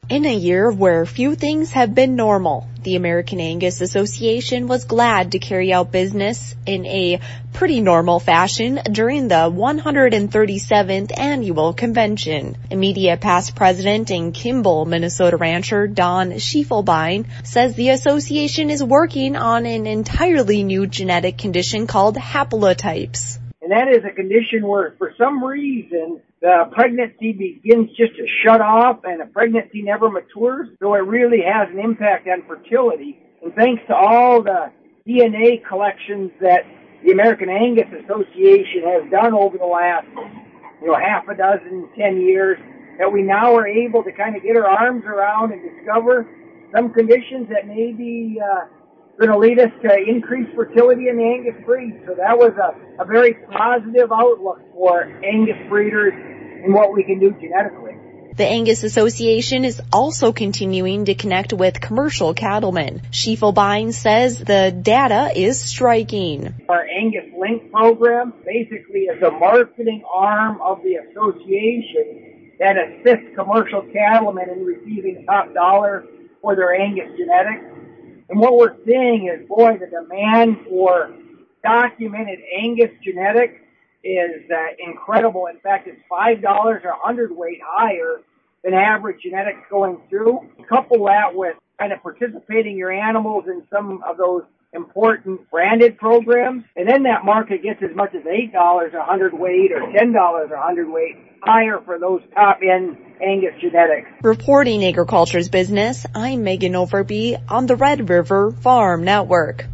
In a year where few things have been normal, the American Angus Association was glad to carry out business in a pretty normal fashion during the 137th annual convention. Immediate past president and Kimball, Minnesota rancher Don Schiefelbein says the association is working on an entirely new genetic condition called haplotypes. And that is a condition where, for some reason, the pregnancy begins just to shut off and the pregnancy never matures, so it really has an impact on fertility. And thanks to all the DNA collections that the American Angus Association has done over the last, half a dozen, 10 years, that we now are able to kind of get our arms around and discover some conditions that may be going to lead us to increased fertility in the Angus breed. So that was a very positive outlook for Angus breeders and what we can do genetically. The Angus Association is also continuing to connect with commercial cattlemen. Schiefelbein says the data is striking. Our Angus Link program basically is a marketing arm of the association that assists commercial cattlemen in receiving top dollar for their Angus genetics. And what we're seeing is, the demand for documented Angus genetics is incredible. In fact, it's $5 or 100-weight higher than average genetics going through. Couple that with kind of participating your animals in some of those important branded programs, and then that market gets as much as $8 a 100-weight or $10 a 100-weight higher for those top-end Angus genetics. Reporting Agriculture's Business, I'm Megan Overby on the Red River Farm Network.